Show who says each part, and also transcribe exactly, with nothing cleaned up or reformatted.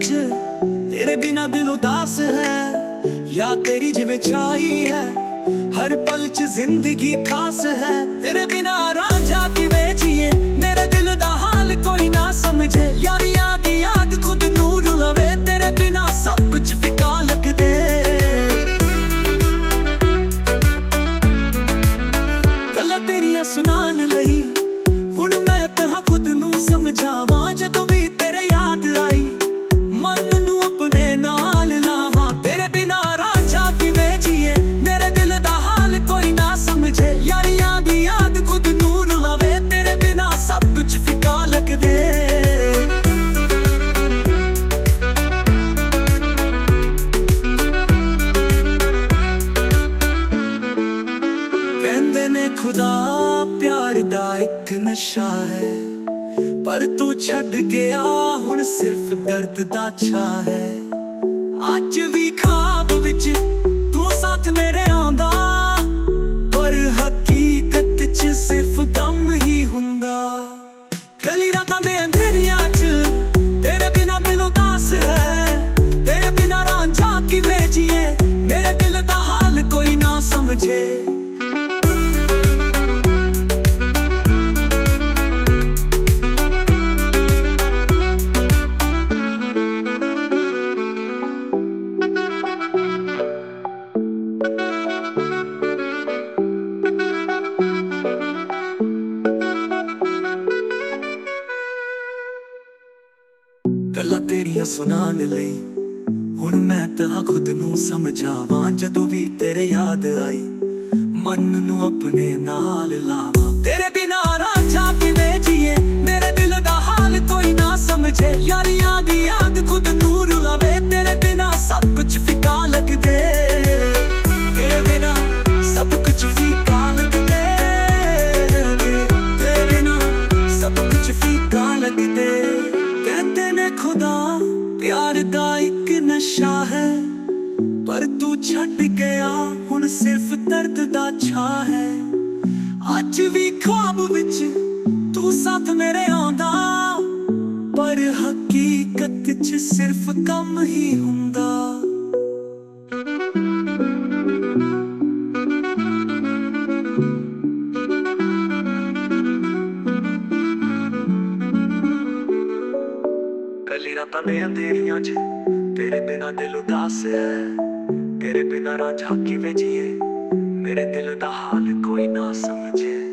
Speaker 1: विच तेरे बिना दिल उदास है, या तेरी जिवें चाही है हर पल च जिंदगी खास है। तेरे बिना रांझा किवें जिए मेरे दिल दा हाल कोई ना समझे, यारियां दी याद खुद नूं रुलावे, तेरे बिना सब कुछ फिका लगदे। गल्लां तेरियां सुनान लई हुण मैं तां खुद नूं समझावां, जदों भी तेरे याद आई मन नूं अपने नाल लावां। तेरे बिना रांझा किवें जिए मेरे दिल दा हाल कोई ना समझे, यारियां दी याद खुद नूं रुलावे, तेरे बिना सब कुछ फिका लगदे। कहंदे ने खुदा प्यार दा इक नशा है, पर तू छड़ गया हुण सिर्फ दर्द दा छा है। अज भी ख्वाब विच तू साथ मेरे आंदा, पर हकीकत च सिर्फ गम ही हुंदा। गली रातां दे अंधेरियां च तेरे बिना दिल उदास है, तेरे बिना रांझा किवें जिए मेरे दिल दा हाल कोई ना समझे। गल्लां तेरियां सुनान लई हुण मैं तां खुद नूं समझावां, जदों भी तेरे याद आई मन नूं अपने नाल लावां। तेरे बिना रांझा किवें जिए मेरे दिल दा हाल कोई ना समझे, यारियां दी याद खुद नूं रुलावे, तेरे बिना सब कुछ फिका लगदे। तेरे बिना सब कुछ फीका लगदे, तेरे बिना सब कुछ फीका लगदे। कहते ने खुदा प्यार दा इक नशा है, पर तू छड़ गया हुण सिर्फ दर्द दा छा है। अज भी ख्वाब विच तू साथ मेरे आंदा, पर हकीकत च सिर्फ गम ही हुंदा। गली रातां दे अंधेरियां च तेरे बिना दिल उदास है, तेरे बिना रांझा किवें जिए मेरे दिल दा हाल कोई ना समझे।